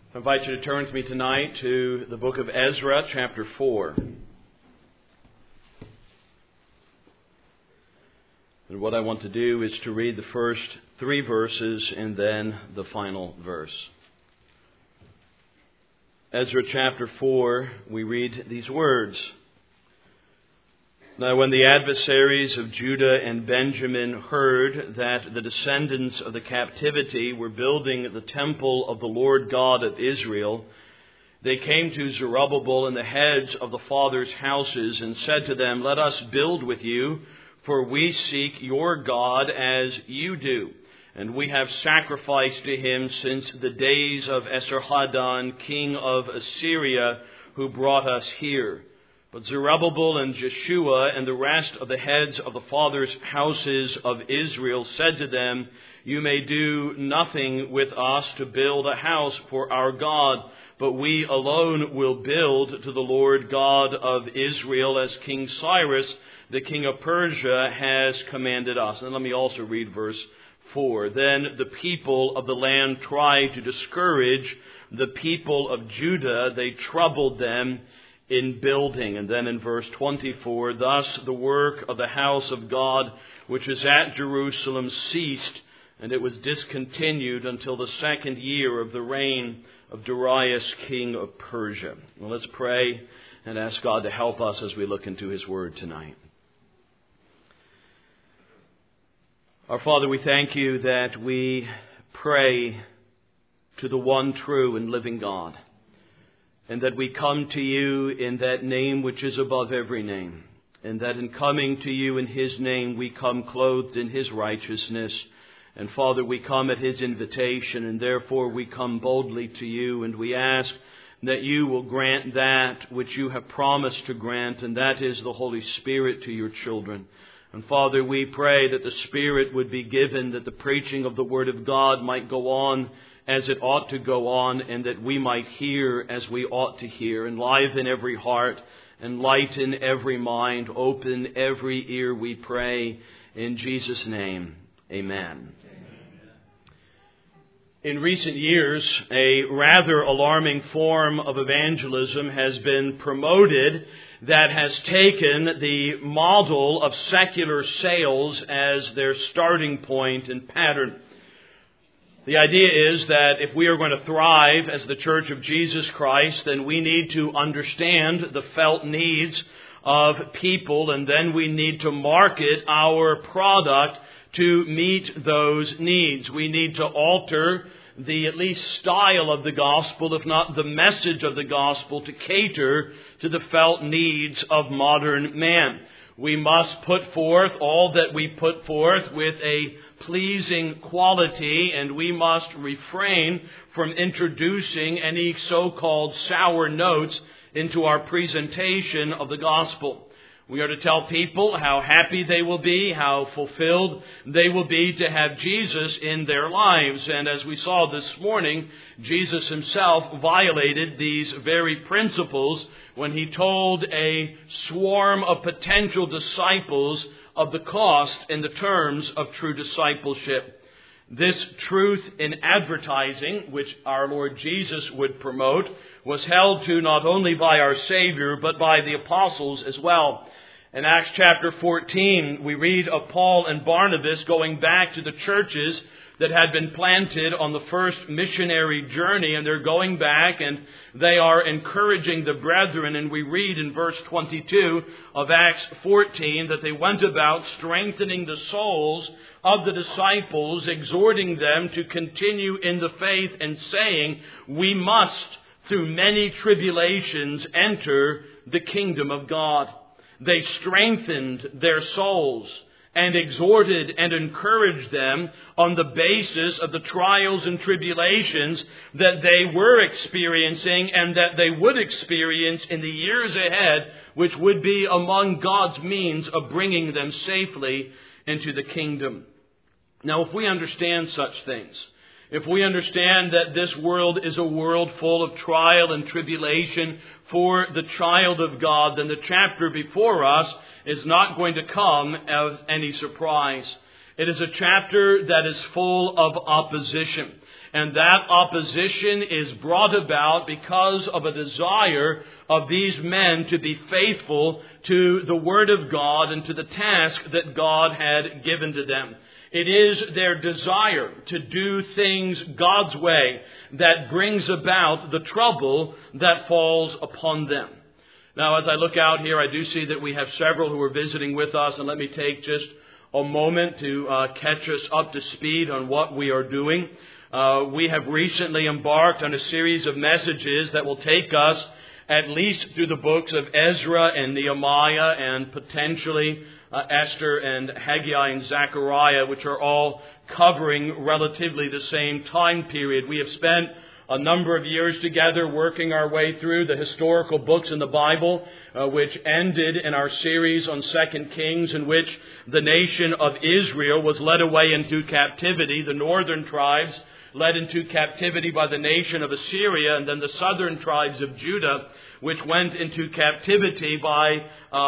I invite you to turn with me tonight to the book of Ezra, chapter 4. And what I want to do is to read the first 3 verses and then the final verse. Ezra chapter 4, we read these words. Now when the adversaries of Judah and Benjamin heard that the descendants of the captivity were building the temple of the Lord God of Israel, they came to Zerubbabel and the heads of the fathers' houses and said to them, "Let us build with you, for we seek your God as you do. And we have sacrificed to him since the days of Esarhaddon, king of Assyria, who brought us here." But Zerubbabel and Jeshua and the rest of the heads of the fathers' houses of Israel said to them, "You may do nothing with us to build a house for our God, but we alone will build to the Lord God of Israel as King Cyrus, the king of Persia, has commanded us." And let me also read verse 4. Then the people of the land tried to discourage the people of Judah. They troubled them in building. And then in verse 24, thus the work of the house of God, which is at Jerusalem, ceased, and it was discontinued until the 2nd year of the reign of Darius, king of Persia. Well, let's pray and ask God to help us as we look into his word tonight. Our Father, we thank you that we pray to the one true and living God, and that we come to you in that name which is above every name, and that in coming to you in his name we come clothed in his righteousness. And Father, we come at his invitation, and therefore we come boldly to you, and we ask that you will grant that which you have promised to grant, and that is the Holy Spirit to your children. And Father, we pray that the Spirit would be given, that the preaching of the Word of God might go on as it ought to go on, and that we might hear as we ought to hear. Enliven every heart, enlighten every mind, open every ear, we pray. In Jesus' name, amen. In recent years, a rather alarming form of evangelism has been promoted that has taken the model of secular sales as their starting point and pattern. The idea is that if we are going to thrive as the Church of Jesus Christ, then we need to understand the felt needs of people, and then we need to market our product to meet those needs. We need to alter the at least style of the gospel, if not the message of the gospel, to cater to the felt needs of modern man. We must put forth all that we put forth with a pleasing quality, and we must refrain from introducing any so-called sour notes into our presentation of the gospel. We are to tell people how happy they will be, how fulfilled they will be to have Jesus in their lives. And as we saw this morning, Jesus himself violated these very principles when he told a swarm of potential disciples of the cost and the terms of true discipleship. This truth in advertising, which our Lord Jesus would promote, was held to not only by our Savior, but by the apostles as well. In Acts chapter 14, we read of Paul and Barnabas going back to the churches that had been planted on the first missionary journey, and they're going back and they are encouraging the brethren. And we read in verse 22 of Acts 14 that they went about strengthening the souls of the disciples, exhorting them to continue in the faith, and saying, "We must, through many tribulations, enter the kingdom of God." They strengthened their souls and exhorted and encouraged them on the basis of the trials and tribulations that they were experiencing and that they would experience in the years ahead, which would be among God's means of bringing them safely into the kingdom. Now, if we understand such things, if we understand that this world is a world full of trial and tribulation for the child of God, then the chapter before us is not going to come as any surprise. It is a chapter that is full of opposition. And that opposition is brought about because of a desire of these men to be faithful to the Word of God and to the task that God had given to them. It is their desire to do things God's way that brings about the trouble that falls upon them. Now, as I look out here, I do see that we have several who are visiting with us, and let me take just a moment to catch us up to speed on what we are doing. We have recently embarked on a series of messages that will take us at least through the books of Ezra and Nehemiah and potentially Esther and Haggai and Zechariah, which are all covering relatively the same time period. We have spent a number of years together working our way through the historical books in the Bible, which ended in our series on 2 Kings, in which the nation of Israel was led away into captivity. The northern tribes led into captivity by the nation of Assyria, and then the southern tribes of Judah, which went into captivity by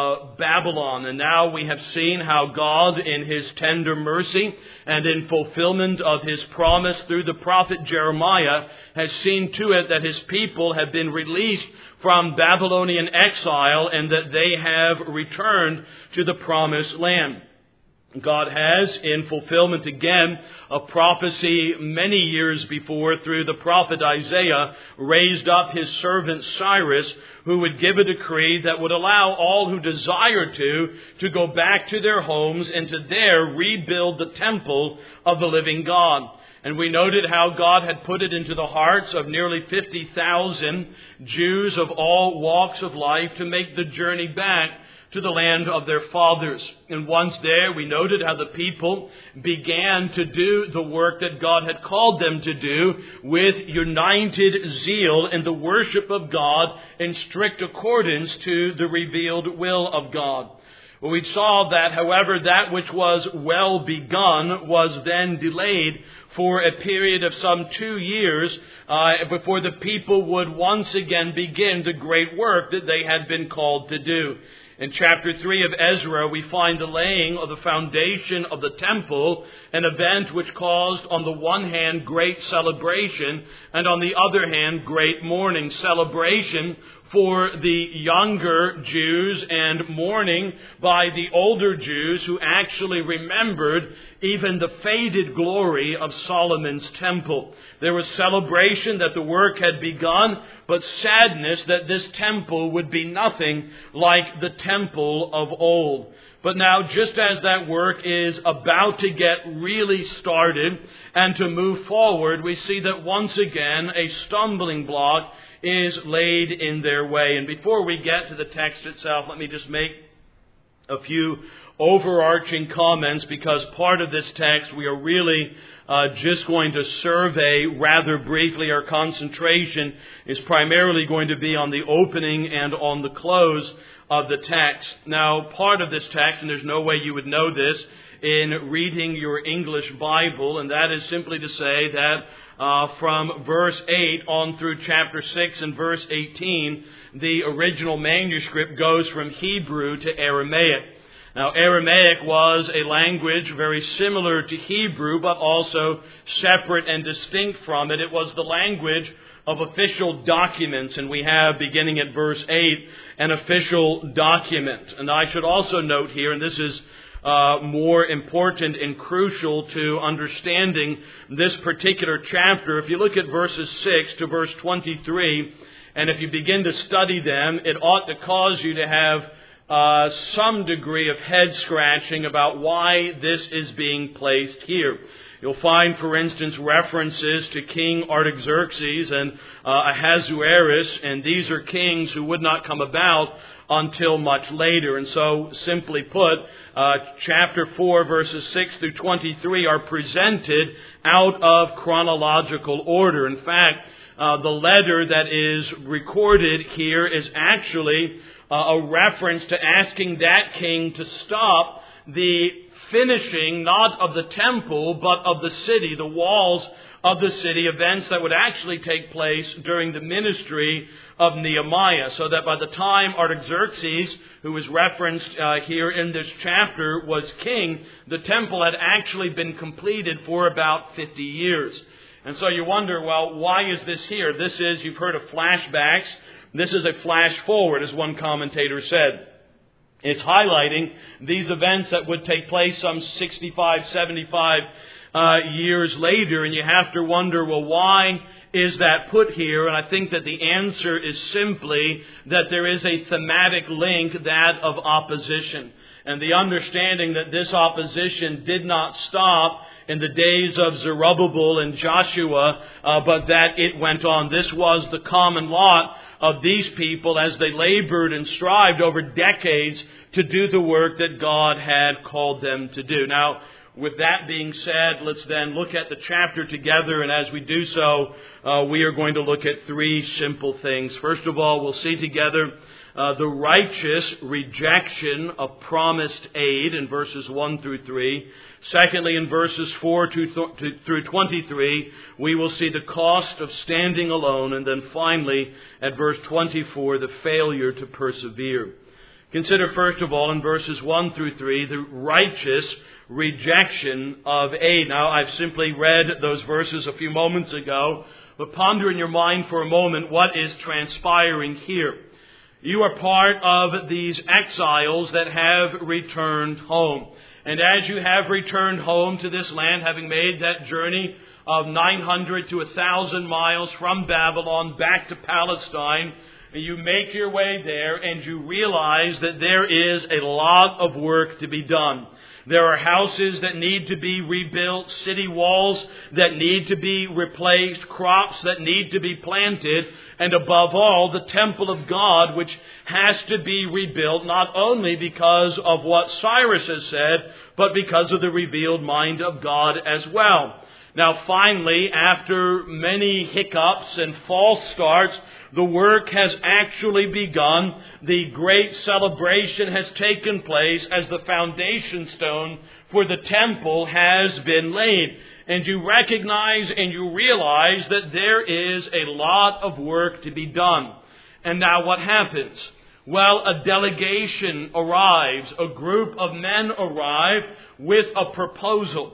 Babylon. And now we have seen how God, in His tender mercy and in fulfillment of His promise through the prophet Jeremiah, has seen to it that His people have been released from Babylonian exile and that they have returned to the promised land. God has, in fulfillment again of prophecy many years before through the prophet Isaiah, raised up His servant Cyrus, who would give a decree that would allow all who desired to go back to their homes and to there rebuild the temple of the living God. And we noted how God had put it into the hearts of nearly 50,000 Jews of all walks of life to make the journey back to the land of their fathers. And once there, we noted how the people began to do the work that God had called them to do with united zeal in the worship of God in strict accordance to the revealed will of God. Well, we saw that, however, that which was well begun was then delayed for a period of some 2 years before the people would once again begin the great work that they had been called to do. In chapter 3 of Ezra, we find the laying of the foundation of the temple, an event which caused, on the one hand, great celebration, and on the other hand, great mourning. Celebration for the younger Jews and mourning by the older Jews who actually remembered even the faded glory of Solomon's temple. There was celebration that the work had begun, but sadness that this temple would be nothing like the temple of old. But now, just as that work is about to get really started and to move forward, we see that once again a stumbling block is laid in their way. And before we get to the text itself, let me just make a few overarching comments, because part of this text we are really just going to survey rather briefly. Our concentration is primarily going to be on the opening and on the close of the text. Now, part of this text, and there's no way you would know this in reading your English Bible, and that is simply to say that from verse 8 on through chapter 6 and verse 18, the original manuscript goes from Hebrew to Aramaic. Now, Aramaic was a language very similar to Hebrew, but also separate and distinct from it. It was the language of official documents, and we have, beginning at verse 8, an official document. And I should also note here, and this is more important and crucial to understanding this particular chapter, if you look at verses 6 to verse 23, and if you begin to study them, it ought to cause you to have some degree of head scratching about why this is being placed here. You'll find, for instance, references to King Artaxerxes and Ahasuerus, and these are kings who would not come about until much later. And so, simply put, chapter 4, verses 6 through 23 are presented out of chronological order. In fact, the letter that is recorded here is actually a reference to asking that king to stop the finishing not of the temple, but of the city, the walls of the city, events that would actually take place during the ministry of Nehemiah. So that by the time Artaxerxes, who is referenced here in this chapter, was king, the temple had actually been completed for about 50 years. And so you wonder, well, why is this here? This is, you've heard of flashbacks. This is a flash forward, as one commentator said. It's highlighting these events that would take place some 65, 75 years later. And you have to wonder, well, why is that put here? And I think that the answer is simply that there is a thematic link, that of opposition. And the understanding that this opposition did not stop in the days of Zerubbabel and Joshua, but that it went on. This was the common lot of these people as they labored and strived over decades to do the work that God had called them to do. Now, with that being said, let's then look at the chapter together, and as we do so, we are going to look at three simple things. First of all, we'll see together the righteous rejection of promised aid in verses 1 through 3. Secondly, in verses 4 through 23, we will see the cost of standing alone. And then finally, at verse 24, the failure to persevere. Consider first of all in verses 1 through 3, the righteous rejection of aid. Now, I've simply read those verses a few moments ago, but ponder in your mind for a moment what is transpiring here. You are part of these exiles that have returned home. And as you have returned home to this land, having made that journey of 900 to 1,000 miles from Babylon back to Palestine, you make your way there and you realize that there is a lot of work to be done. There are houses that need to be rebuilt, city walls that need to be replaced, crops that need to be planted, and above all, the temple of God, which has to be rebuilt, not only because of what Cyrus has said, but because of the revealed mind of God as well. Now finally, after many hiccups and false starts, the work has actually begun. The great celebration has taken place as the foundation stone for the temple has been laid. And you recognize and you realize that there is a lot of work to be done. And now what happens? Well, a delegation arrives. A group of men arrive with a proposal.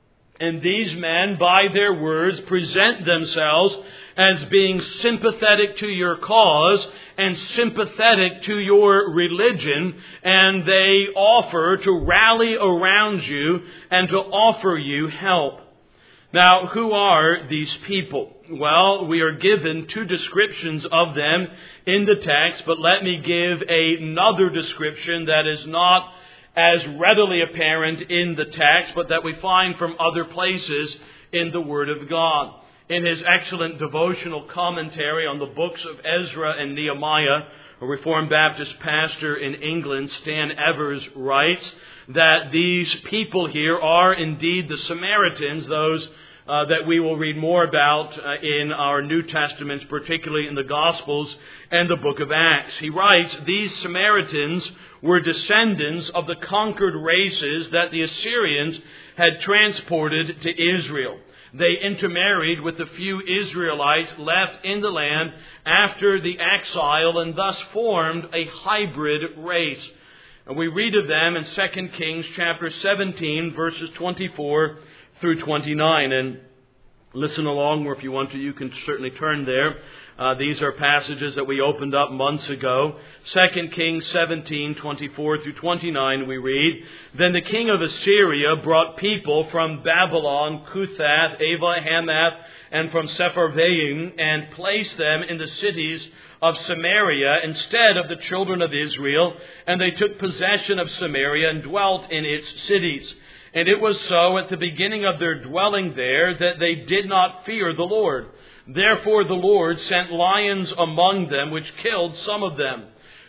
And these men, by their words, present themselves as being sympathetic to your cause and sympathetic to your religion. And they offer to rally around you and to offer you help. Now, who are these people? Well, we are given two descriptions of them in the text, but let me give another description that is not as readily apparent in the text, but that we find from other places in the Word of God. In his excellent devotional commentary on the books of Ezra and Nehemiah, a Reformed Baptist pastor in England, Stan Evers, writes that these people here are indeed the Samaritans, those that we will read more about in our New Testaments, particularly in the Gospels and the book of Acts. He writes, these Samaritans were descendants of the conquered races that the Assyrians had transported to Israel. They intermarried with the few Israelites left in the land after the exile and thus formed a hybrid race. And we read of them in 2 Kings chapter 17, verses 24 through 29. And listen along, or if you want to, you can certainly turn there. These are passages that we opened up months ago. 2 Kings 17, 24 through 29, we read, Then the king of Assyria brought people from Babylon, Cuthath, Ava, Hamath, and from Sepharvaim, and placed them in the cities of Samaria instead of the children of Israel. And they took possession of Samaria and dwelt in its cities. And it was so at the beginning of their dwelling there that they did not fear the Lord. Therefore the Lord sent lions among them, which killed some of them.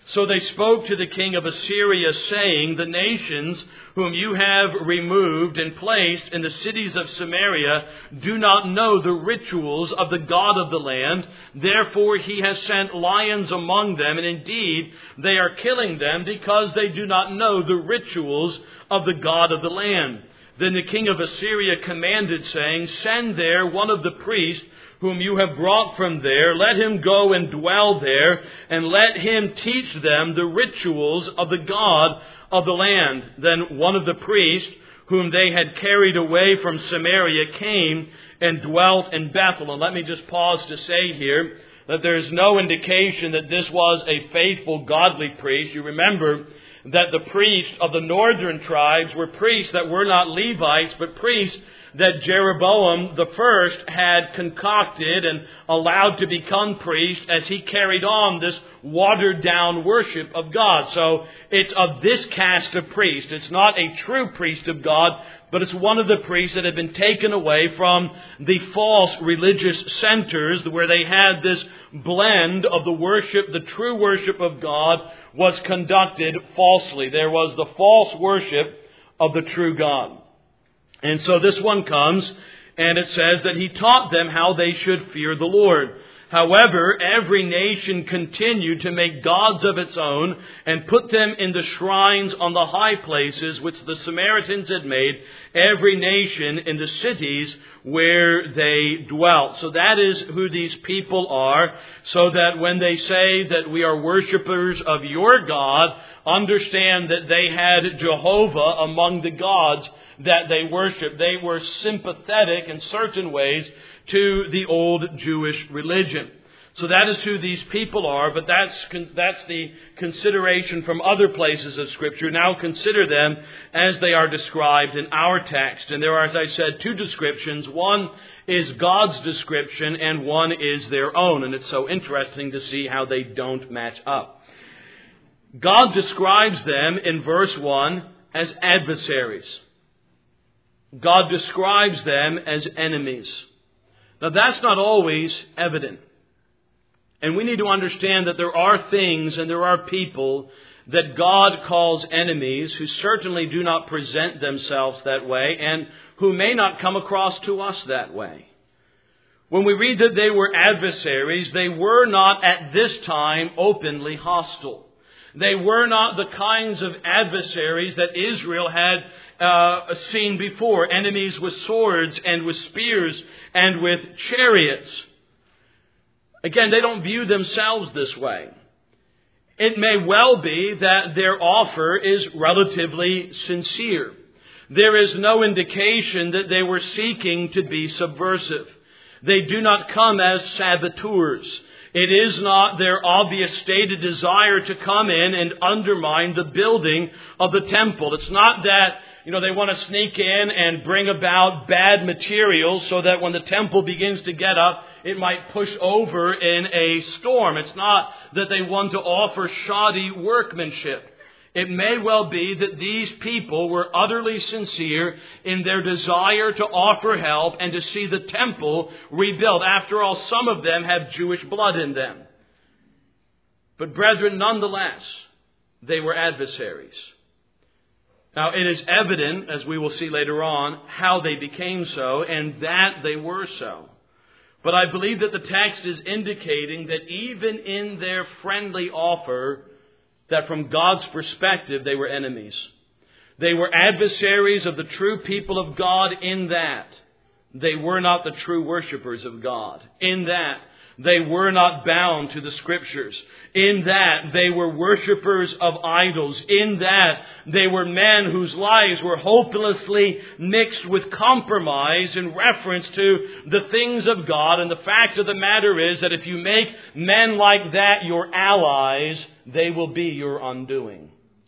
So they spoke to the king of Assyria, saying, the nations whom you have removed and placed in the cities of Samaria do not know the rituals of the God of the land. Therefore he has sent lions among them, and indeed they are killing them because they do not know the rituals of the God of the land. Then the king of Assyria commanded, saying, send there one of the priests whom you have brought from there. Let him go and dwell there, and let him teach them the rituals of the God of the land. Then one of the priests whom they had carried away from Samaria came and dwelt in Bethel. And let me just pause to say here that there is no indication that this was a faithful, godly priest. You remember that the priests of the northern tribes were priests that were not Levites, but priests that Jeroboam the first had concocted and allowed to become priest as he carried on this watered down worship of God. So it's of this caste of priest. It's not a true priest of God, but it's one of the priests that had been taken away from the false religious centers where they had this blend of the worship. The true worship of God was conducted falsely. There was the false worship of the true God. And so this one comes, and it says that he taught them how they should fear the Lord. However, every nation continued to make gods of its own and put them in the shrines on the high places which the Samaritans had made, every nation in the cities where they dwelt. So that is who these people are, so that when they say that we are worshipers of your God, understand that they had Jehovah among the gods that they worship. They were sympathetic in certain ways to the old Jewish religion. So that is who these people are, but that's the consideration from other places of Scripture. Now consider them as they are described in our text. And there are, as I said, two descriptions. One is God's description and one is their own. And it's so interesting to see how they don't match up. God describes them in verse 1 as adversaries. God describes them as enemies. Now that's not always evident. And we need to understand that there are things and there are people that God calls enemies who certainly do not present themselves that way and who may not come across to us that way. When we read that they were adversaries, they were not at this time openly hostile. They were not the kinds of adversaries that Israel had seen before. Enemies with swords and with spears and with chariots. Again, they don't view themselves this way. It may well be that their offer is relatively sincere. There is no indication that they were seeking to be subversive. They do not come as saboteurs. It is not their obvious stated desire to come in and undermine the building of the temple. It's not that, they want to sneak in and bring about bad materials so that when the temple begins to get up, it might push over in a storm. It's not that they want to offer shoddy workmanship. It may well be that these people were utterly sincere in their desire to offer help and to see the temple rebuilt. After all, some of them have Jewish blood in them. But brethren, nonetheless, they were adversaries. Now, it is evident, as we will see later on, how they became so and that they were so. But I believe that the text is indicating that even in their friendly offer, that from God's perspective, they were enemies. They were adversaries of the true people of God in that they were not the true worshipers of God. In that they were not bound to the Scriptures. In that they were worshipers of idols. In that they were men whose lives were hopelessly mixed with compromise in reference to the things of God. And the fact of the matter is that if you make men like that your allies, they will be your undoing.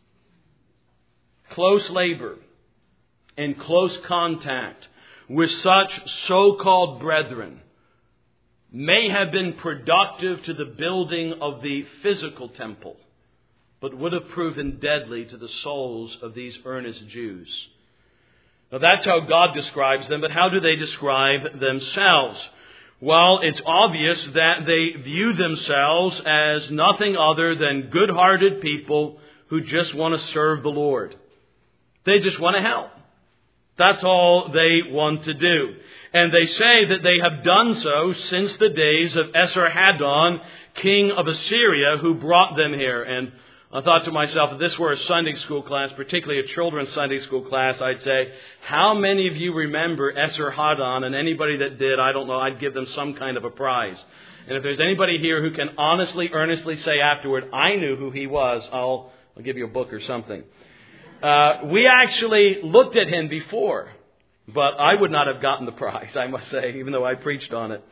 Close labor and close contact with such so-called brethren may have been productive to the building of the physical temple, but would have proven deadly to the souls of these earnest Jews. Now that's how God describes them, but how do they describe themselves? Well, it's obvious that they view themselves as nothing other than good-hearted people who just want to serve the Lord. They just want to help. That's all they want to do. And they say that they have done so since the days of Esarhaddon, king of Assyria, who brought them here. And I thought to myself, if this were a Sunday school class, particularly a children's Sunday school class, I'd say, how many of you remember Esarhaddon? And anybody that did, I don't know, I'd give them some kind of a prize. And if there's anybody here who can honestly, earnestly say afterward, I knew who he was, I'll give you a book or something. We actually looked at him before, but I would not have gotten the prize, I must say, even though I preached on it.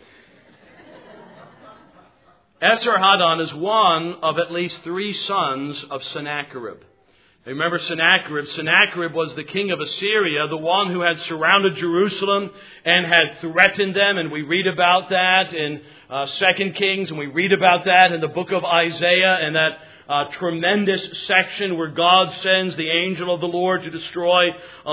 Esarhaddon is one of at least 3 sons of Sennacherib. Remember Sennacherib? Sennacherib was the king of Assyria, the one who had surrounded Jerusalem and had threatened them. And we read about that in 2 Kings, and we read about that in the book of Isaiah, and that tremendous section where God sends the angel of the Lord to destroy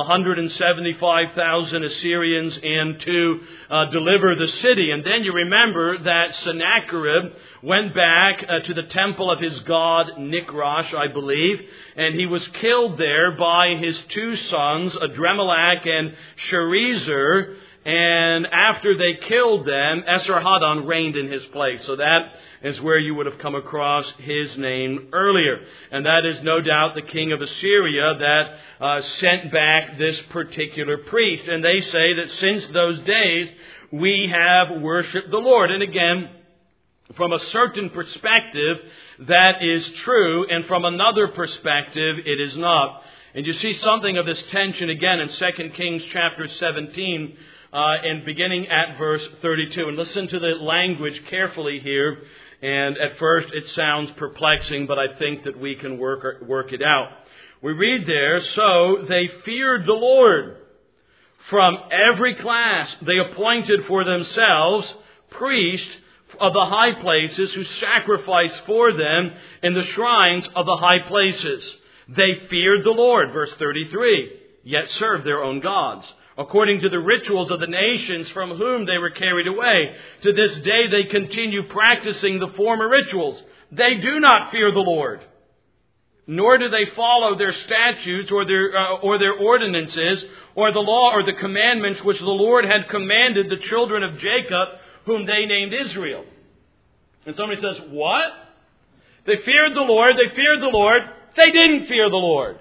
175,000 Assyrians and to deliver the city. And then you remember that Sennacherib went back to the temple of his god Nichrash, I believe, and he was killed there by his 2 sons, Adremelech and Sharezer. And after they killed them, Esarhaddon reigned in his place. So that is where you would have come across his name earlier. And that is no doubt the king of Assyria that sent back this particular priest. And they say that since those days, we have worshipped the Lord. And again, from a certain perspective, that is true. And from another perspective, it is not. And you see something of this tension again in 2 Kings chapter 17, and beginning at verse 32. And listen to the language carefully here. And at first it sounds perplexing, but I think that we can work it out. We read there, so they feared the Lord. From every class they appointed for themselves priests of the high places who sacrificed for them in the shrines of the high places. They feared the Lord, verse 33, yet served their own gods, according to the rituals of the nations from whom they were carried away. To this day they continue practicing the former rituals. They do not fear the Lord, nor do they follow their statutes or their ordinances or the law or the commandments which the Lord had commanded the children of Jacob, whom they named Israel. And somebody says, what? They feared the Lord, they feared the Lord, they didn't fear the Lord.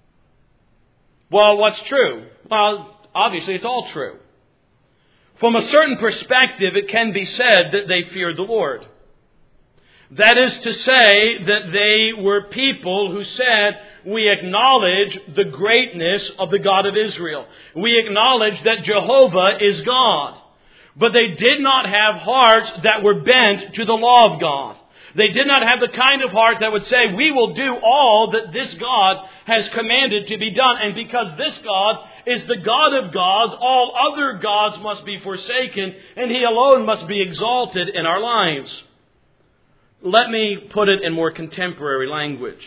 Well, what's true? Well, obviously, it's all true. From a certain perspective, it can be said that they feared the Lord. That is to say that they were people who said, we acknowledge the greatness of the God of Israel. We acknowledge that Jehovah is God. But they did not have hearts that were bent to the law of God. They did not have the kind of heart that would say, we will do all that this God has commanded to be done. And because this God is the God of gods, all other gods must be forsaken, and He alone must be exalted in our lives. Let me put it in more contemporary language.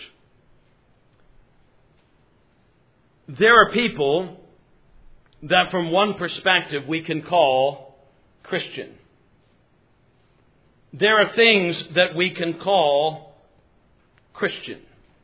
There are people that from one perspective we can call Christian. There are things that we can call Christian.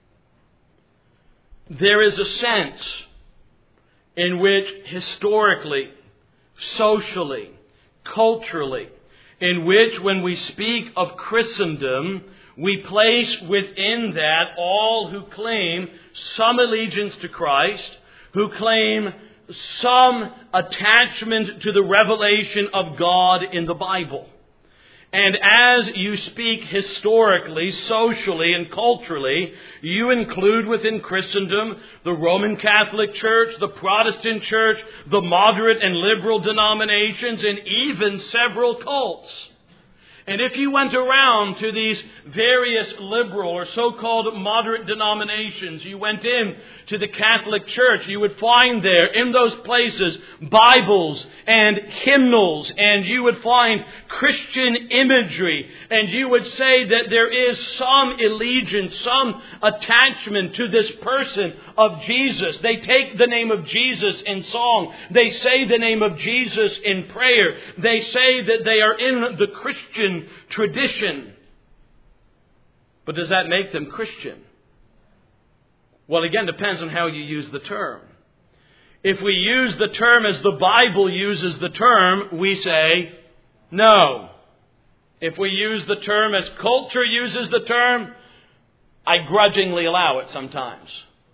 There is a sense in which historically, socially, culturally, in which when we speak of Christendom, we place within that all who claim some allegiance to Christ, who claim some attachment to the revelation of God in the Bible. And as you speak historically, socially, and culturally, you include within Christendom the Roman Catholic Church, the Protestant Church, the moderate and liberal denominations, and even several cults. And if you went around to these various liberal or so-called moderate denominations, you went in to the Catholic Church, you would find there in those places Bibles and hymnals, and you would find Christian imagery, and you would say that there is some allegiance, some attachment to this person of Jesus. They take the name of Jesus in song. They say the name of Jesus in prayer. They say that they are in the Christian tradition. But does that make them Christian? Well, again, depends on how you use the term. If we use the term as the Bible uses the term, we say no. If we use the term as culture uses the term, I grudgingly allow it sometimes.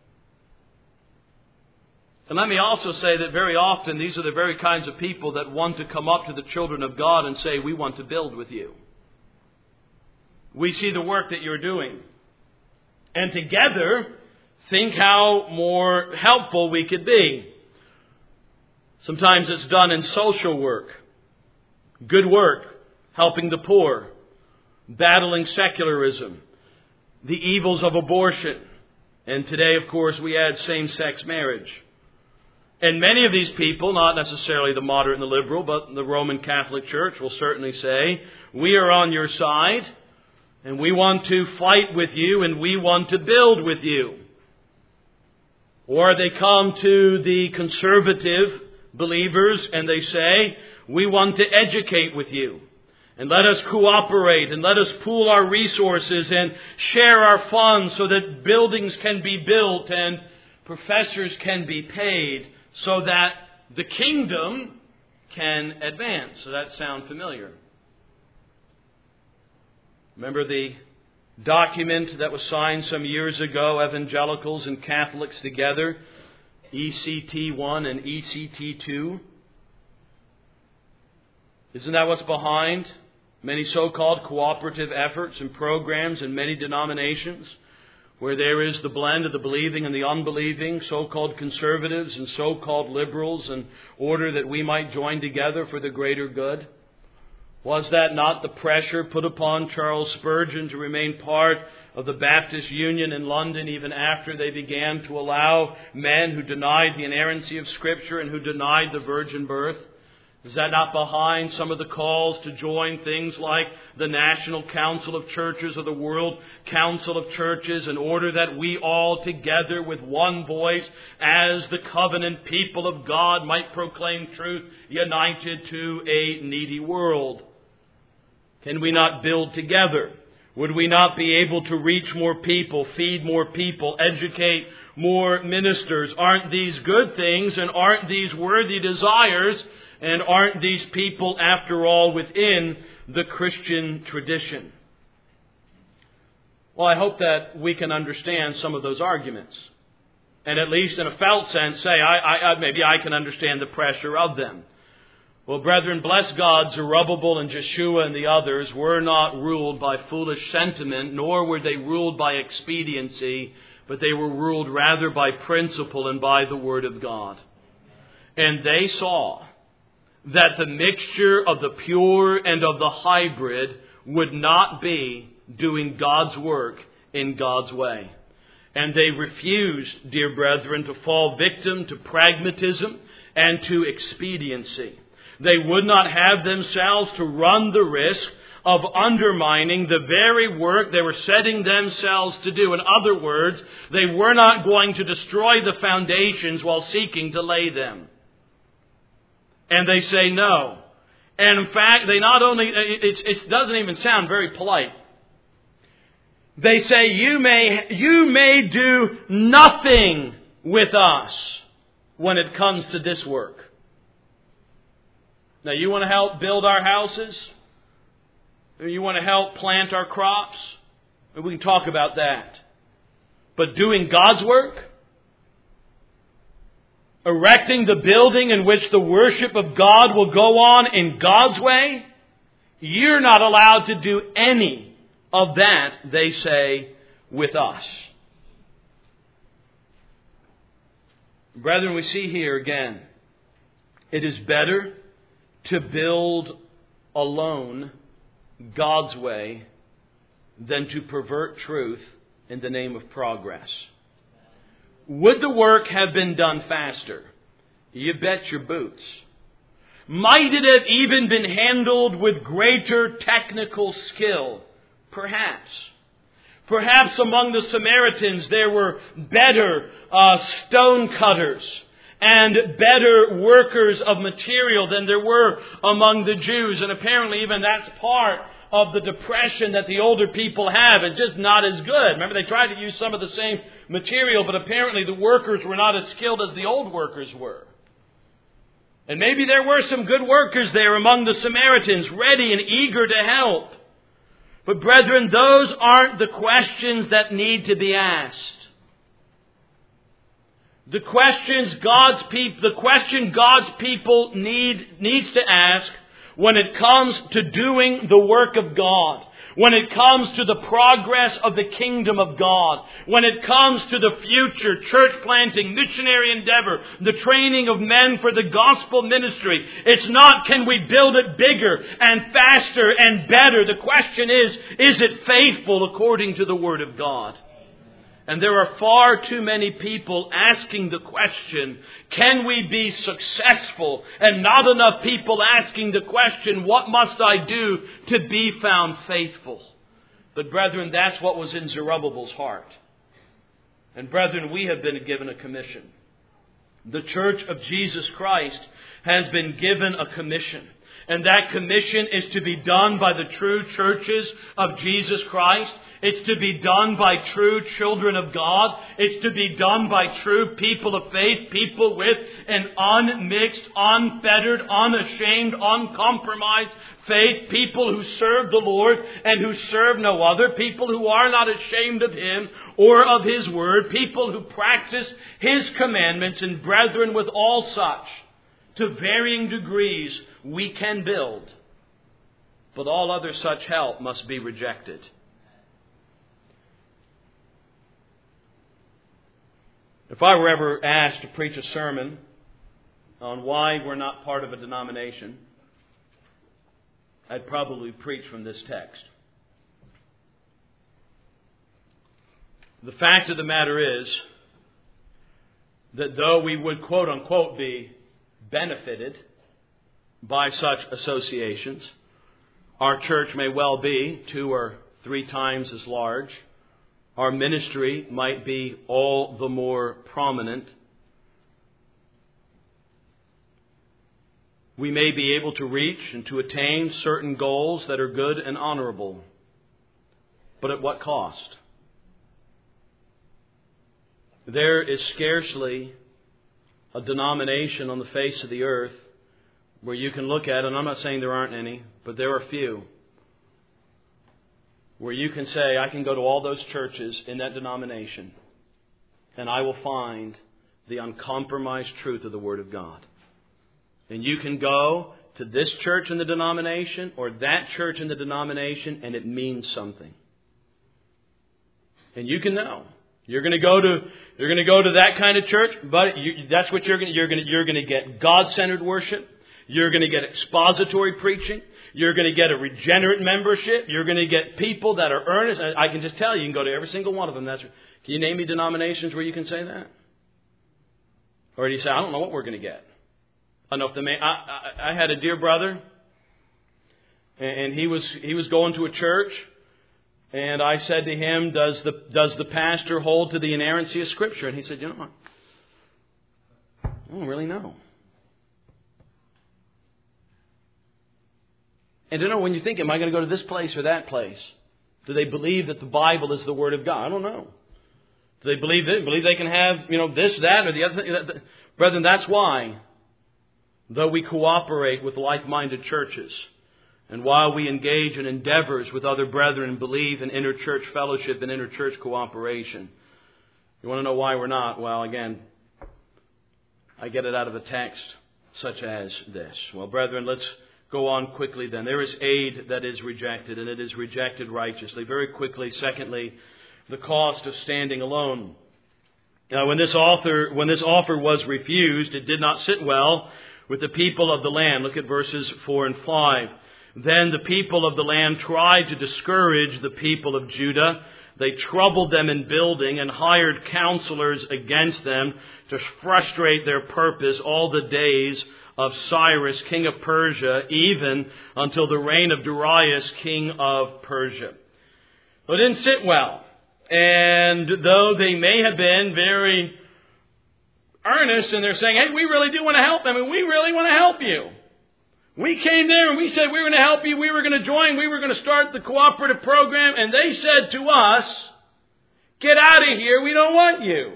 And let me also say that very often these are the very kinds of people that want to come up to the children of God and say, we want to build with you. We see the work that you're doing. And together, think how more helpful we could be. Sometimes it's done in social work, good work, helping the poor, battling secularism, the evils of abortion. And today, of course, we add same-sex marriage. And many of these people, not necessarily the moderate and the liberal, but the Roman Catholic Church will certainly say, we are on your side, and we want to fight with you, and we want to build with you. Or they come to the conservative believers and they say, we want to educate with you. And let us cooperate and let us pool our resources and share our funds so that buildings can be built and professors can be paid, so that the kingdom can advance. Does that sound familiar? Remember the document that was signed some years ago, Evangelicals and Catholics together, ECT1 and ECT2? Isn't that what's behind many so-called cooperative efforts and programs in many denominations, where there is the blend of the believing and the unbelieving, so-called conservatives and so-called liberals, in order that we might join together for the greater good? Was that not the pressure put upon Charles Spurgeon to remain part of the Baptist Union in London even after they began to allow men who denied the inerrancy of Scripture and who denied the virgin birth? Is that not behind some of the calls to join things like the National Council of Churches or the World Council of Churches, in order that we all together with one voice as the covenant people of God might proclaim truth, united to a needy world? Can we not build together? Would we not be able to reach more people, feed more people, educate more ministers? Aren't these good things, and aren't these worthy desires? And aren't these people, after all, within the Christian tradition? Well, I hope that we can understand some of those arguments. And at least in a felt sense, say, maybe I can understand the pressure of them. Well, brethren, bless God, Zerubbabel and Jeshua and the others were not ruled by foolish sentiment, nor were they ruled by expediency, but they were ruled rather by principle and by the Word of God. And they saw that the mixture of the pure and of the hybrid would not be doing God's work in God's way. And they refused, dear brethren, to fall victim to pragmatism and to expediency. They would not have themselves to run the risk of undermining the very work they were setting themselves to do. In other words, they were not going to destroy the foundations while seeking to lay them. And they say no. And in fact, they not only, it doesn't even sound very polite. They say, you may do nothing with us when it comes to this work. Now, you want to help build our houses? Or you want to help plant our crops? We can talk about that. But doing God's work? Erecting the building in which the worship of God will go on in God's way? You're not allowed to do any of that, they say, with us. Brethren, we see here again, it is better to build alone God's way than to pervert truth in the name of progress. Would the work have been done faster? You bet your boots. Might it have even been handled with greater technical skill? Perhaps. Perhaps among the Samaritans there were better stone cutters and better workers of material than there were among the Jews. And apparently even that's part of the depression that the older people have. It's just not as good. Remember, they tried to use some of the same material, but apparently the workers were not as skilled as the old workers were. And maybe there were some good workers there among the Samaritans, ready and eager to help. But brethren, those aren't the questions that need to be asked. The question God's people needs to ask when it comes to doing the work of God, when it comes to the progress of the kingdom of God, when it comes to the future church planting, missionary endeavor, the training of men for the gospel ministry, it's not can we build it bigger and faster and better. The question is it faithful according to the Word of God? And there are far too many people asking the question, can we be successful? And not enough people asking the question, what must I do to be found faithful? But brethren, that's what was in Zerubbabel's heart. And brethren, we have been given a commission. The Church of Jesus Christ has been given a commission. And that commission is to be done by the true churches of Jesus Christ. It's to be done by true children of God. It's to be done by true people of faith, people with an unmixed, unfettered, unashamed, uncompromised faith, people who serve the Lord and who serve no other, people who are not ashamed of Him or of His Word, people who practice His commandments. And brethren, with all such, to varying degrees, we can build. But all other such help must be rejected. If I were ever asked to preach a sermon on why we're not part of a denomination, I'd probably preach from this text. The fact of the matter is that though we would, quote unquote, be benefited by such associations, our church may well be 2 or 3 times as large. Our ministry might be all the more prominent. We may be able to reach and to attain certain goals that are good and honorable. But at what cost? There is scarcely a denomination on the face of the earth where you can look at, and I'm not saying there aren't any, but there are few, where you can say, I can go to all those churches in that denomination and I will find the uncompromised truth of the Word of God. And you can go to this church in the denomination or that church in the denomination and it means something. And you can know. You're going to go to that kind of church, but that's what you're going to get God-centered worship. You're going to get expository preaching. You're going to get a regenerate membership. You're going to get people that are earnest. I can just tell you, you can go to every single one of them. Can you name me denominations where you can say that? Or do you say, I don't know what we're going to get? I know if I had a dear brother, and he was going to a church, and I said to him, does the pastor hold to the inerrancy of Scripture? And he said, I don't really know. And when you think, am I going to go to this place or that place? Do they believe that the Bible is the Word of God? I don't know. Do they believe they can have, this, that, or the other thing? Brethren, that's why, though we cooperate with like-minded churches, and while we engage in endeavors with other brethren and believe in inter-church fellowship and inter-church cooperation, you want to know why we're not? Well, again, I get it out of a text such as this. Well, brethren, let's go on quickly then. There is aid that is rejected, and it is rejected righteously. Very quickly, secondly, the cost of standing alone. Now, when this offer was refused, it did not sit well with the people of the land. Look at verses 4 and 5. Then the people of the land tried to discourage the people of Judah. They troubled them in building and hired counselors against them to frustrate their purpose all the days of Cyrus, king of Persia, even until the reign of Darius, king of Persia. It didn't sit well. And though they may have been very earnest and they're saying, hey, we really do want to help them and we really want to help you. We came there and we said we were going to help you, we were going to join, we were going to start the cooperative program, and they said to us, get out of here, we don't want you.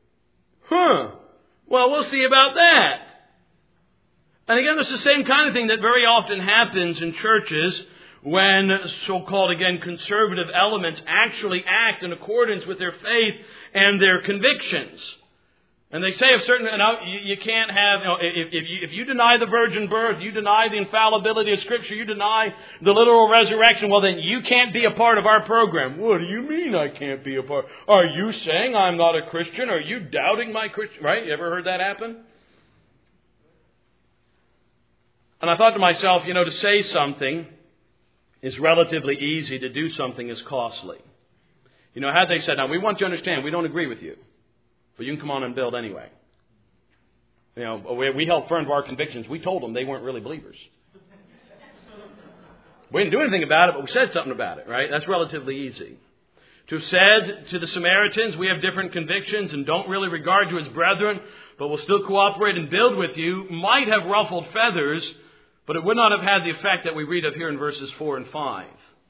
Well, we'll see about that. And again, it's the same kind of thing that very often happens in churches when so-called, again, conservative elements actually act in accordance with their faith and their convictions. And they say of certain, you can't have, if you deny the virgin birth, you deny the infallibility of Scripture, you deny the literal resurrection, well then you can't be a part of our program. What do you mean I can't be a part? Are you saying I'm not a Christian? Are you doubting my Christian? Right? You ever heard that happen? And I thought to myself, to say something is relatively easy. To do something is costly. Had they said, now we want you to understand, we don't agree with you, but you can come on and build anyway. We held firm to our convictions. We told them they weren't really believers. We didn't do anything about it, but we said something about it, right? That's relatively easy. To have said to the Samaritans, we have different convictions and don't really regard you as brethren, but we'll still cooperate and build with you, might have ruffled feathers, but it would not have had the effect that we read of here in verses 4 and 5.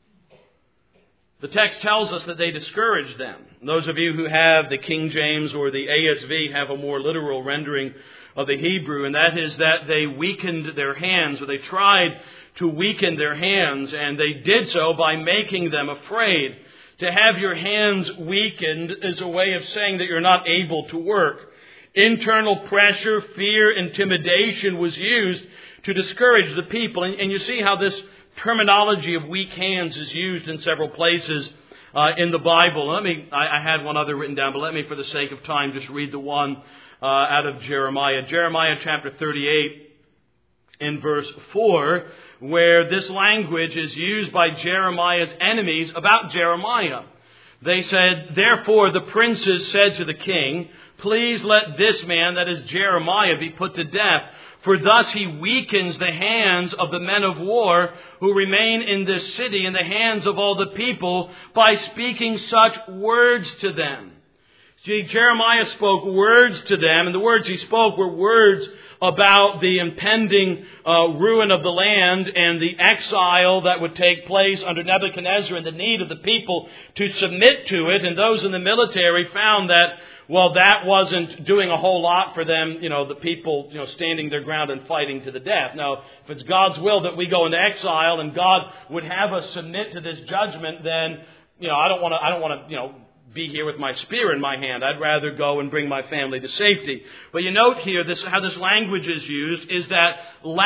The text tells us that they discouraged them. Those of you who have the King James or the ASV have a more literal rendering of the Hebrew, and that is that they weakened their hands, or they tried to weaken their hands, and they did so by making them afraid. To have your hands weakened is a way of saying that you're not able to work. Internal pressure, fear, intimidation was used to discourage the people. And you see how this terminology of weak hands is used in several places in the Bible. I had one other written down, but let me, for the sake of time, just read the one out of Jeremiah. Jeremiah chapter 38 in verse 4, where this language is used by Jeremiah's enemies about Jeremiah. They said, therefore the princes said to the king, please let this man, that is Jeremiah, be put to death. For thus he weakens the hands of the men of war who remain in this city, in the hands of all the people, by speaking such words to them. See, Jeremiah spoke words to them, and the words he spoke were words about the impending ruin of the land and the exile that would take place under Nebuchadnezzar and the need of the people to submit to it. And those in the military found that, well, that wasn't doing a whole lot for them, the people, standing their ground and fighting to the death. Now, if it's God's will that we go into exile and God would have us submit to this judgment, then, I don't want to, be here with my spear in my hand. I'd rather go and bring my family to safety. But you note here how this language is used is that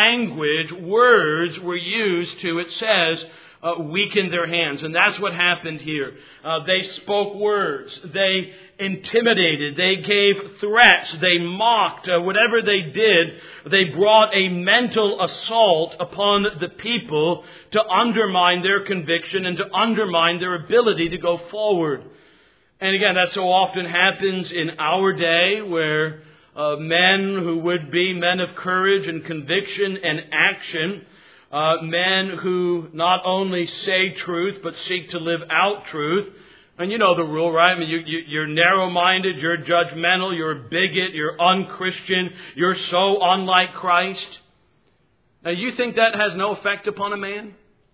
words were used to, it says, weaken their hands. And that's what happened here. They spoke words. They intimidated. They gave threats. They mocked. Whatever they did, they brought a mental assault upon the people to undermine their conviction and to undermine their ability to go forward. And again, that so often happens in our day, where men who would be men of courage and conviction and action, men who not only say truth but seek to live out truth. And you know the rule, right? I mean, you're narrow-minded, you're judgmental, you're a bigot, you're unchristian, you're so unlike Christ. Now, you think that has no effect upon a man?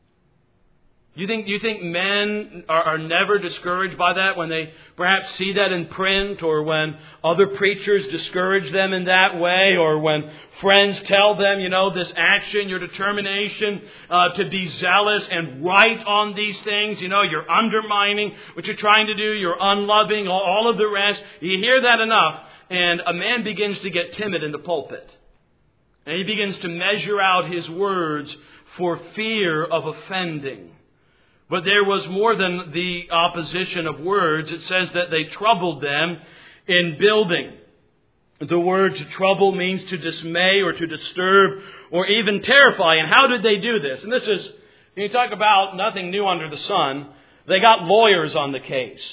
You think men are never discouraged by that when they perhaps see that in print, or when other preachers discourage them in that way, or when friends tell them, this action, your determination to be zealous and right on these things, you're undermining what you're trying to do, you're unloving, all of the rest. You hear that enough, and a man begins to get timid in the pulpit. And he begins to measure out his words for fear of offending. But there was more than the opposition of words. It says that they troubled them in building. The word to trouble means to dismay or to disturb or even terrify. And how did they do this? And this is You talk about nothing new under the sun. They got lawyers on the case.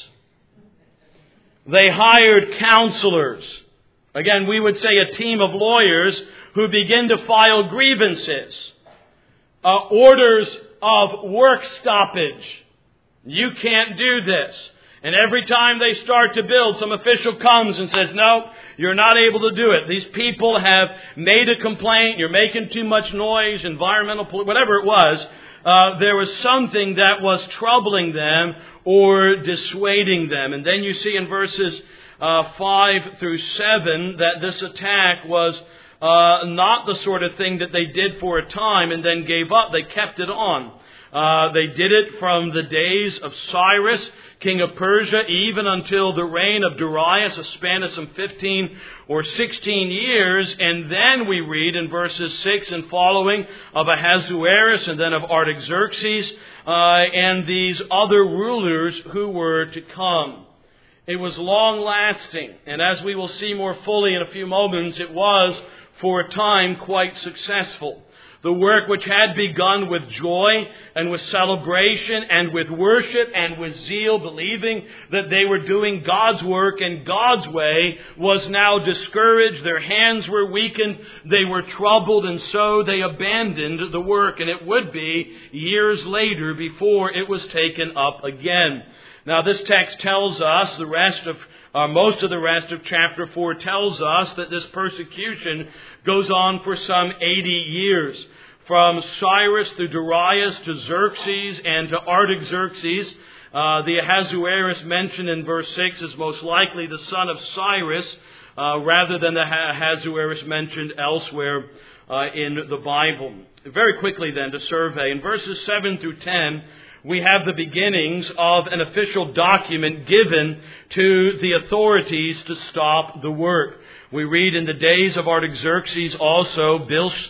They hired counselors. Again, we would say a team of lawyers who begin to file grievances, orders of work stoppage. You can't do this. And every time they start to build, some official comes and says, no, you're not able to do it. These people have made a complaint. You're making too much noise, environmental, whatever it was. There was something that was troubling them or dissuading them. And then you see in verses 5 through 7 that this attack was not the sort of thing that they did for a time and then gave up. They kept it on. They did it from the days of Cyrus, king of Persia, even until the reign of Darius, a span of some 15 or 16 years. And then we read in verses 6 and following of Ahasuerus and then of Artaxerxes and these other rulers who were to come. It was long-lasting, and as we will see more fully in a few moments, it was, for a time, quite successful. The work which had begun with joy and with celebration and with worship and with zeal, believing that they were doing God's work in God's way, was now discouraged. Their hands were weakened. They were troubled, and so they abandoned the work. And it would be years later before it was taken up again. Now, this text tells us, most of the rest of chapter 4 tells us that this persecution goes on for some 80 years. From Cyrus through Darius to Xerxes and to Artaxerxes. The Ahasuerus mentioned in verse 6 is most likely the son of Cyrus rather than the Ahasuerus mentioned elsewhere in the Bible. Very quickly then to survey. In verses 7 through 10, we have the beginnings of an official document given to the authorities to stop the work. We read in the days of Artaxerxes also,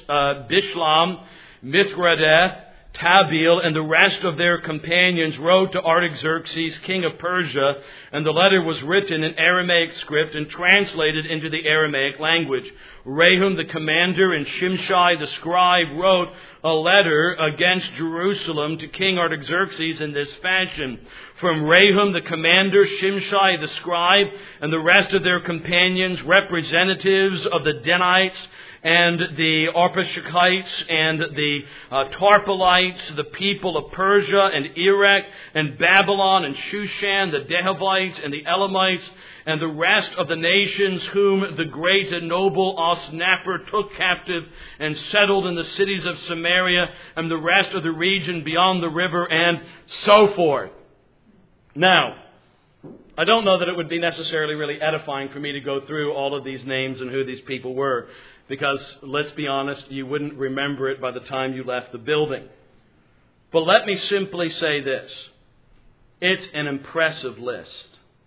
Bishlam, Mithradeth, Tabeel, and the rest of their companions wrote to Artaxerxes, king of Persia, and the letter was written in Aramaic script and translated into the Aramaic language. Rehum the commander and Shimshai the scribe wrote a letter against Jerusalem to King Artaxerxes in this fashion. From Rehum the commander, Shimshai the scribe, and the rest of their companions, representatives of the Danites and the Arpachshachites and the Tarpelites, the people of Persia and Erech and Babylon and Shushan, the Dehavites and the Elamites, and the rest of the nations whom the great and noble Osnappar took captive and settled in the cities of Samaria and the rest of the region beyond the river, and so forth. Now, I don't know that it would be necessarily really edifying for me to go through all of these names and who these people were, because, let's be honest, you wouldn't remember it by the time you left the building. But let me simply say this. It's an impressive list.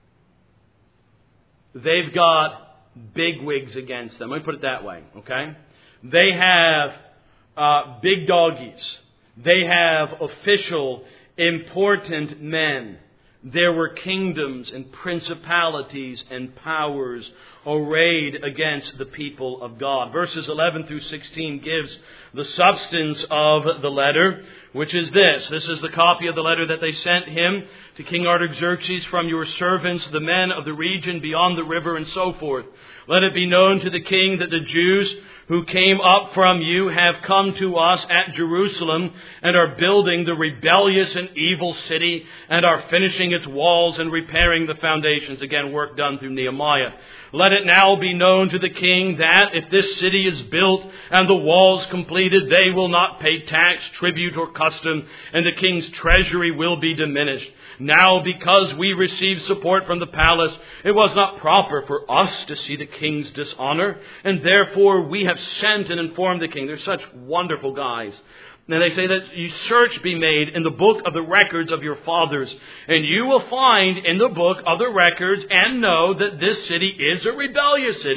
They've got bigwigs against them. Let me put it that way, okay? They have big doggies. They have official, important men. There were kingdoms and principalities and powers arrayed against the people of God. Verses 11 through 16 gives the substance of the letter, which is this. This is the copy of the letter that they sent him to King Artaxerxes from your servants, the men of the region beyond the river, and so forth. Let it be known to the king that the Jews who came up from you have come to us at Jerusalem and are building the rebellious and evil city and are finishing its walls and repairing the foundations. Again, work done through Nehemiah. Let it now be known to the king that if this city is built and the walls completed, they will not pay tax, tribute, or custom, and the king's treasury will be diminished. Now, because we received support from the palace, it was not proper for us to see the king's dishonor, and therefore we have sent and informed the king. They're such wonderful guys. And they say that you search be made in the book of the records of your fathers, and you will find in the book of the records and know that this city is a rebellious city,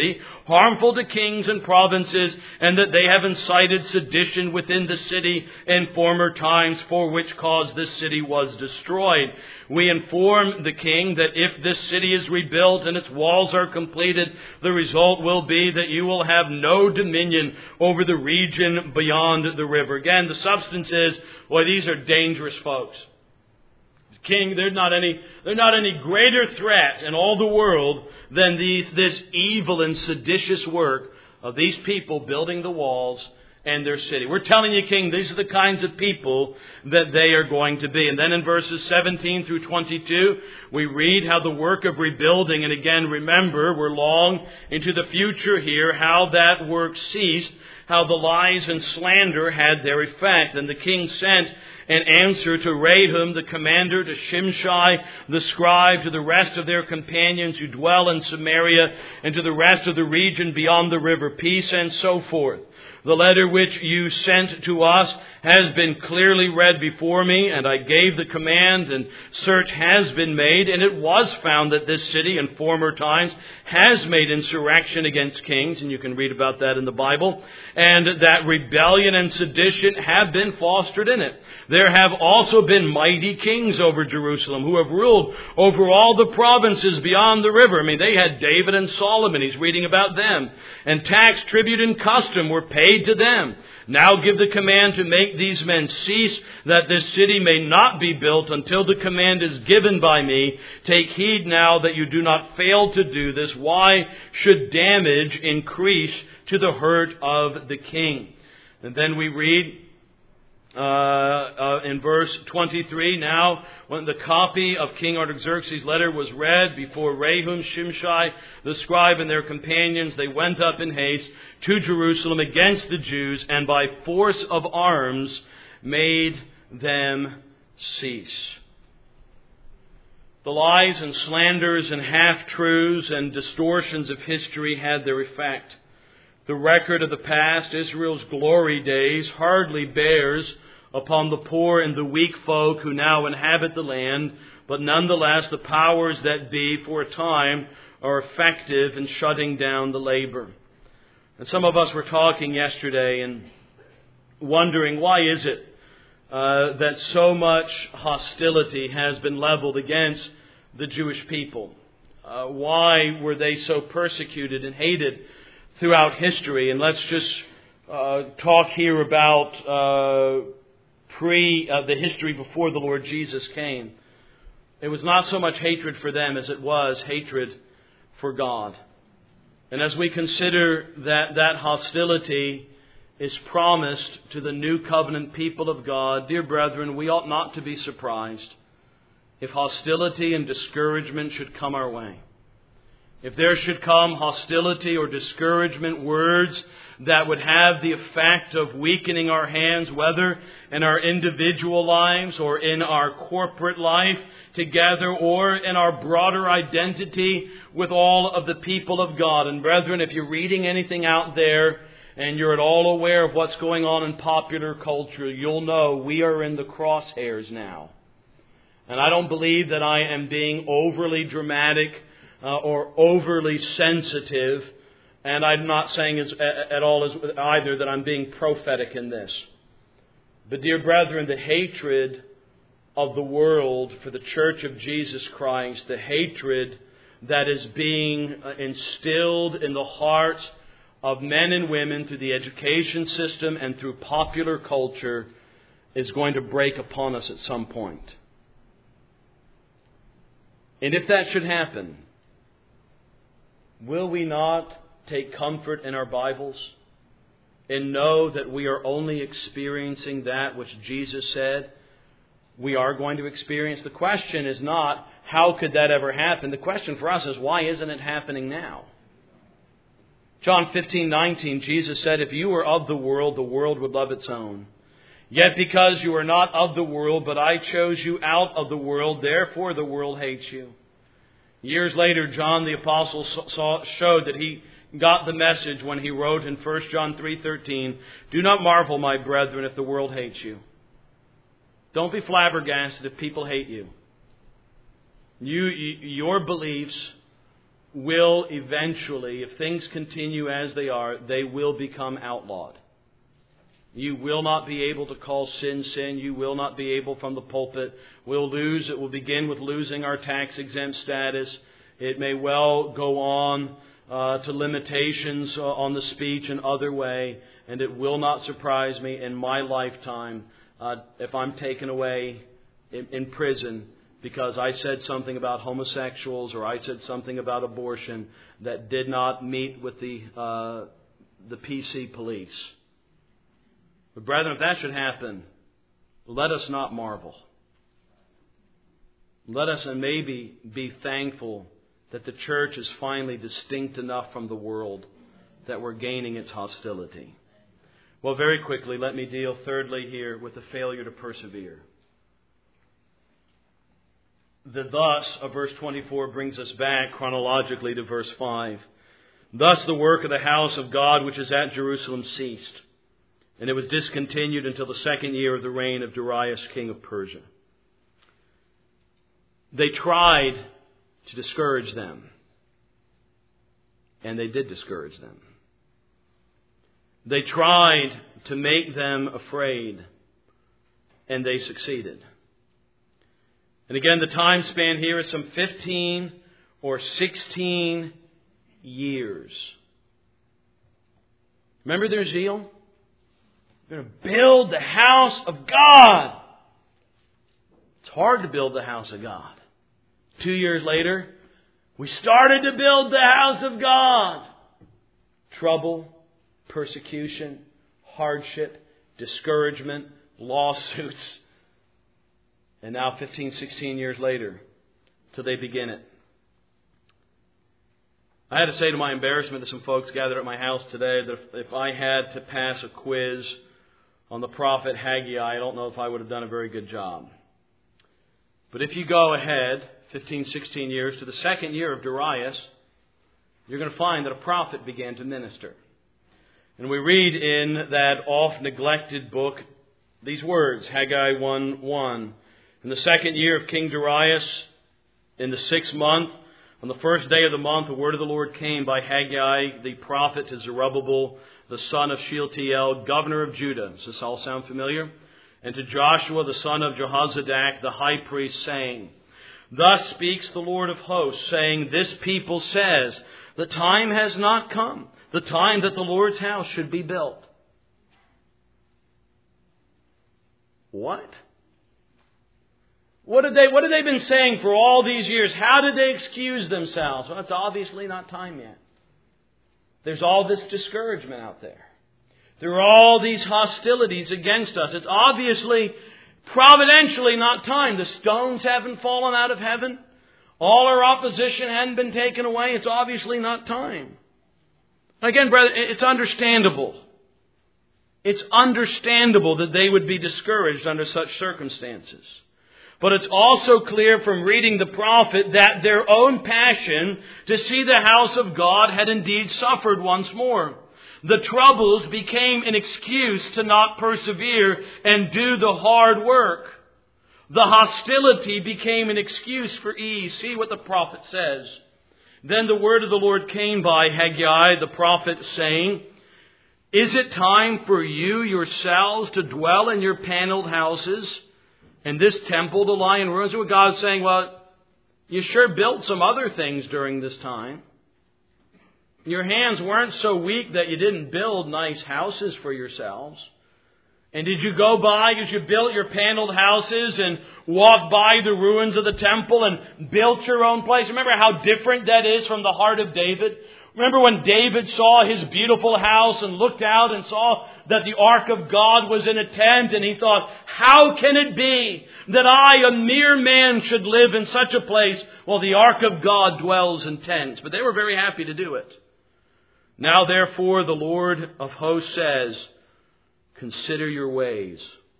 harmful to kings and provinces, and that they have incited sedition within the city in former times, for which cause this city was destroyed. We inform the king that if this city is rebuilt and its walls are completed, the result will be that you will have no dominion over the region beyond the river. Again, the substance is, boy, these are dangerous folks. King, they're not any greater threat in all the world than this evil and seditious work of these people building the walls and their city. We're telling you, King, these are the kinds of people that they are going to be. And then in verses 17 through 22, we read how the work of rebuilding, and again, remember, we're long into the future here, how that work ceased, how the lies and slander had their effect. And the king sent an answer to Rahum, the commander, to Shimshai, the scribe, to the rest of their companions who dwell in Samaria, and to the rest of the region beyond the river, peace and so forth. The letter which you sent to us has been clearly read before me, and I gave the command, and search has been made, and it was found that this city in former times has made insurrection against kings, and you can read about that in the Bible, and that rebellion and sedition have been fostered in it. There have also been mighty kings over Jerusalem who have ruled over all the provinces beyond the river. I mean, they had David and Solomon. He's reading about them. And tax, tribute, and custom were paid to them. Now give the command to make these men cease, that this city may not be built until the command is given by me. Take heed now that you do not fail to do this. Why should damage increase to the hurt of the king? And then we read in verse 23, now when the copy of King Artaxerxes' letter was read before Rahum, Shimshai, the scribe, and their companions, they went up in haste to Jerusalem against the Jews, and by force of arms made them cease. The lies and slanders and half-truths and distortions of history had their effect. The record of the past, Israel's glory days, hardly bears upon the poor and the weak folk who now inhabit the land, but nonetheless the powers that be for a time are effective in shutting down the labor. And some of us were talking yesterday and wondering, why is it that so much hostility has been leveled against the Jewish people? Why were they so persecuted and hated throughout history? And let's just talk here about the history before the Lord Jesus came. It was not so much hatred for them as it was hatred for God. And as we consider that hostility is promised to the new covenant people of God, dear brethren, we ought not to be surprised if hostility and discouragement should come our way. If there should come hostility or discouragement words that would have the effect of weakening our hands, whether in our individual lives or in our corporate life together or in our broader identity with all of the people of God. And brethren, if you're reading anything out there and you're at all aware of what's going on in popular culture, you'll know we are in the crosshairs now. And I don't believe that I am being overly dramatic or overly sensitive, and I'm not saying at all either that I'm being prophetic in this. But dear brethren, the hatred of the world for the Church of Jesus Christ, the hatred that is being instilled in the hearts of men and women through the education system and through popular culture, is going to break upon us at some point. And if that should happen, will we not take comfort in our Bibles and know that we are only experiencing that which Jesus said we are going to experience? The question is not, how could that ever happen? The question for us is, why isn't it happening now? John 15:19, Jesus said, if you were of the world would love its own. Yet because you are not of the world, but I chose you out of the world, therefore the world hates you. Years later, John the Apostle showed that he got the message when he wrote in 1 John 3:13, do not marvel, my brethren, if the world hates you. Don't be flabbergasted if people hate you. Your beliefs will eventually, if things continue as they are, they will become outlawed. You will not be able to call sin, sin. You will not be able from the pulpit. It will begin with losing our tax-exempt status. It may well go on to limitations on the speech and other way. And it will not surprise me in my lifetime if I'm taken away in prison because I said something about homosexuals or I said something about abortion that did not meet with the PC police. But brethren, if that should happen, let us not marvel. Let us maybe be thankful that the church is finally distinct enough from the world that we're gaining its hostility. Well, very quickly, let me deal thirdly here with the failure to persevere. The thus of verse 24 brings us back chronologically to verse 5. Thus the work of the house of God which is at Jerusalem ceased, and it was discontinued until the second year of the reign of Darius, king of Persia. They tried to discourage them, and they did discourage them. They tried to make them afraid, and they succeeded. And again, the time span here is some 15 or 16 years. Remember their zeal? We're going to build the house of God. It's hard to build the house of God. 2 years later, we started to build the house of God. Trouble, persecution, hardship, discouragement, lawsuits. And now 15, 16 years later, till they begin it. I had to say to my embarrassment to some folks gathered at my house today that if I had to pass a quiz on the prophet Haggai, I don't know if I would have done a very good job. But if you go ahead 15, 16 years to the second year of Darius, you're going to find that a prophet began to minister. And we read in that oft-neglected book these words, Haggai 1:1. In the second year of King Darius, in the 6th month, on the first day of the month, the word of the Lord came by Haggai, the prophet, to Zerubbabel, the son of Shealtiel, governor of Judah. Does this all sound familiar? And to Joshua, the son of Jehozadak, the high priest, saying, Thus speaks the Lord of hosts, saying, This people says, the time has not come, the time that the Lord's house should be built. What? What have they been saying for all these years? How did they excuse themselves? Well, it's obviously not time yet. There's all this discouragement out there. There are all these hostilities against us. It's obviously, providentially not time. The stones haven't fallen out of heaven. All our opposition hadn't been taken away. It's obviously not time. Again, brother, it's understandable. It's understandable that they would be discouraged under such circumstances. But it's also clear from reading the prophet that their own passion to see the house of God had indeed suffered once more. The troubles became an excuse to not persevere and do the hard work. The hostility became an excuse for ease. See what the prophet says. Then the word of the Lord came by Haggai, the prophet, saying, Is it time for you yourselves to dwell in your paneled houses, and this temple to lie in ruins? What God's saying, well, you sure built some other things during this time. Your hands weren't so weak that you didn't build nice houses for yourselves. And did you go by as you built your paneled houses and walk by the ruins of the temple and built your own place? Remember how different that is from the heart of David? Remember when David saw his beautiful house and looked out and saw that the ark of God was in a tent, and he thought, how can it be that I, a mere man, should live in such a place while the ark of God dwells in tents? But they were very happy to do it. Now therefore the Lord of hosts says, Consider your ways.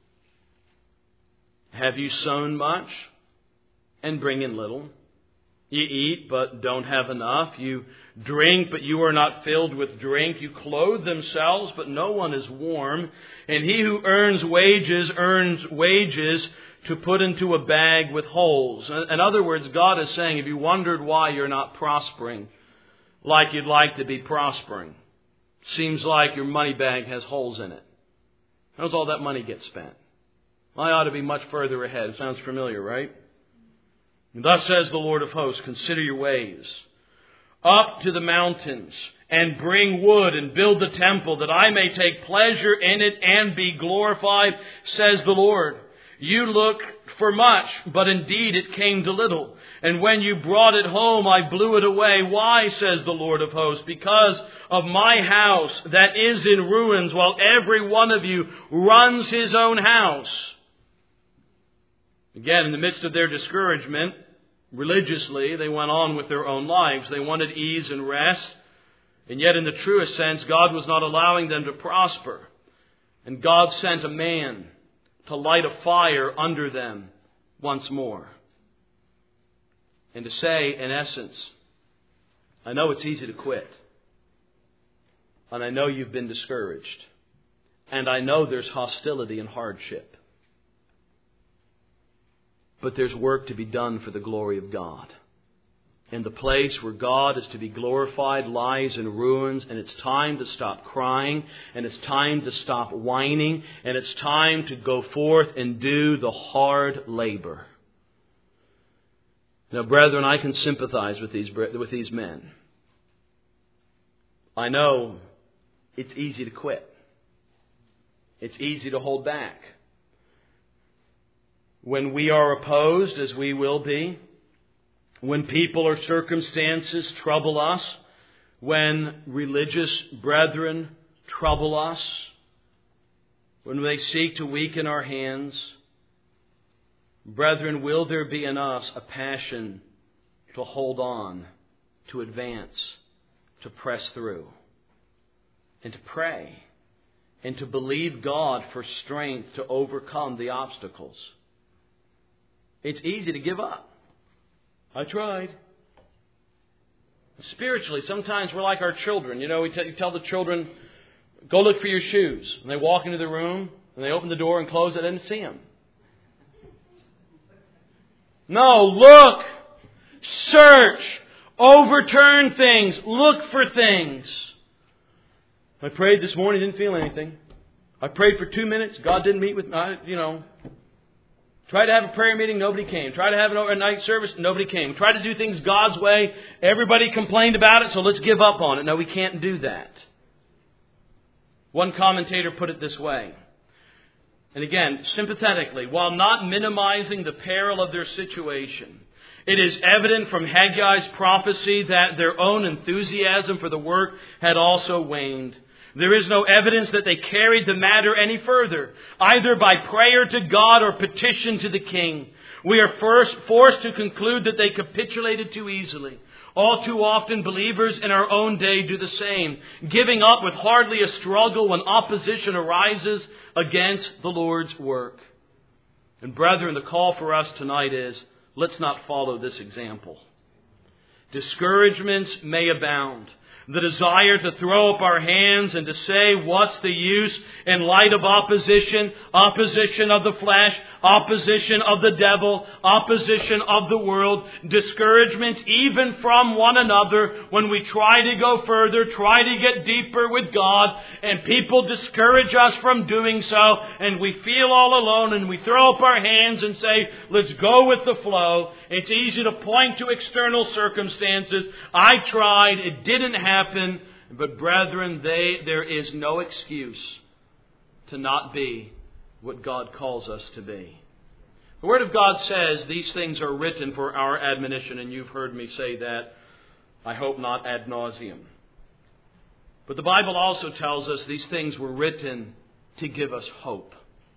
Have you sown much and bring in little? You eat, but don't have enough. You drink, but you are not filled with drink. You clothe themselves, but no one is warm. And he who earns wages to put into a bag with holes. In other words, God is saying, if you wondered why you're not prospering, like you'd like to be prospering. Seems like your money bag has holes in it. How's all that money get spent? I ought to be much further ahead. Sounds familiar, right? And thus says the Lord of hosts, consider your ways. Up to the mountains and bring wood and build the temple that I may take pleasure in it and be glorified, says the Lord. You look for much, but indeed it came to little. And when you brought it home, I blew it away. Why, says the Lord of hosts? Because of my house that is in ruins, while every one of you runs his own house. Again, in the midst of their discouragement, religiously, they went on with their own lives. They wanted ease and rest. And yet, in the truest sense, God was not allowing them to prosper. And God sent a man to light a fire under them once more. And to say, in essence, I know it's easy to quit. And I know you've been discouraged. And I know there's hostility and hardship. But there's work to be done for the glory of God. And the place where God is to be glorified lies in ruins, and it's time to stop crying, and it's time to stop whining, and it's time to go forth and do the hard labor. Now, brethren, I can sympathize with these men. I know it's easy to quit. It's easy to hold back. When we are opposed, as we will be, when people or circumstances trouble us, when religious brethren trouble us, when they seek to weaken our hands, brethren, will there be in us a passion to hold on, to advance, to press through, and to pray, and to believe God for strength to overcome the obstacles? It's easy to give up. I tried. Spiritually, sometimes we're like our children. You know, you tell the children, go look for your shoes. And they walk into the room, and they open the door and close it and see them. No, look, search, overturn things, look for things. I prayed this morning, didn't feel anything. I prayed for 2 minutes, God didn't meet with me, Tried to have a prayer meeting, nobody came. Tried to have an overnight service, nobody came. Tried to do things God's way, everybody complained about it, so let's give up on it. No, we can't do that. One commentator put it this way, and again, sympathetically, while not minimizing the peril of their situation, it is evident from Haggai's prophecy that their own enthusiasm for the work had also waned. There is no evidence that they carried the matter any further, either by prayer to God or petition to the king. We are first forced to conclude that they capitulated too easily. All too often, believers in our own day do the same, giving up with hardly a struggle when opposition arises against the Lord's work. And brethren, the call for us tonight is, let's not follow this example. Discouragements may abound. The desire to throw up our hands and to say, what's the use in light of opposition? Opposition of the flesh, opposition of the devil, opposition of the world, discouragement even from one another when we try to go further, try to get deeper with God, and people discourage us from doing so, and we feel all alone, and we throw up our hands and say, let's go with the flow. It's easy to point to external circumstances. I tried, it didn't happen. But brethren, there is no excuse to not be what God calls us to be. The Word of God says these things are written for our admonition, and you've heard me say that, I hope not ad nauseum. But the Bible also tells us these things were written to give us hope.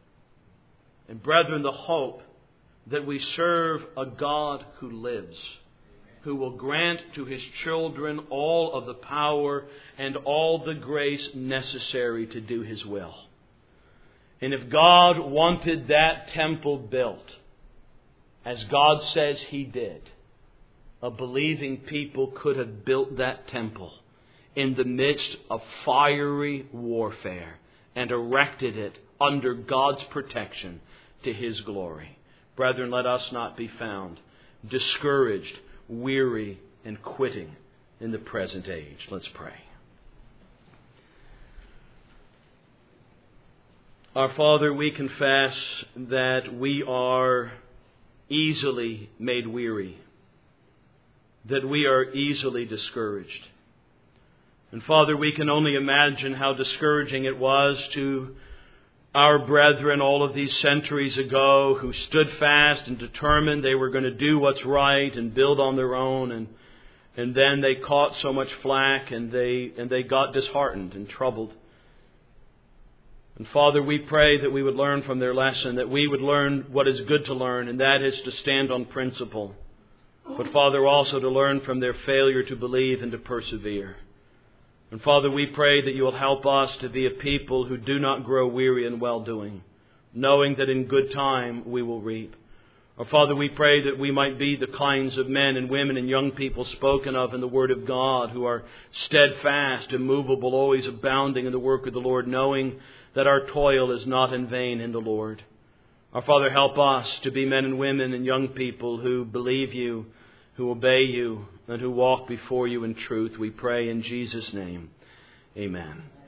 And brethren, the hope that we serve a God who lives, who will grant to His children all of the power and all the grace necessary to do His will. And if God wanted that temple built, as God says He did, a believing people could have built that temple in the midst of fiery warfare and erected it under God's protection to His glory. Brethren, let us not be found discouraged, weary, and quitting in the present age. Let's pray. Our Father, we confess that we are easily made weary, that we are easily discouraged. And Father, we can only imagine how discouraging it was to our brethren all of these centuries ago who stood fast and determined they were going to do what's right and build on their own, and then they caught so much flack and they got disheartened and troubled. And Father, we pray that we would learn from their lesson, that we would learn what is good to learn, and that is to stand on principle. But Father, also to learn from their failure to believe and to persevere. And Father, we pray that you will help us to be a people who do not grow weary in well-doing, knowing that in good time we will reap. Or Father, we pray that we might be the kinds of men and women and young people spoken of in the Word of God, who are steadfast, immovable, always abounding in the work of the Lord, knowing that our toil is not in vain in the Lord. Our Father, help us to be men and women and young people who believe you, who obey you, and who walk before you in truth. We pray in Jesus' name. Amen.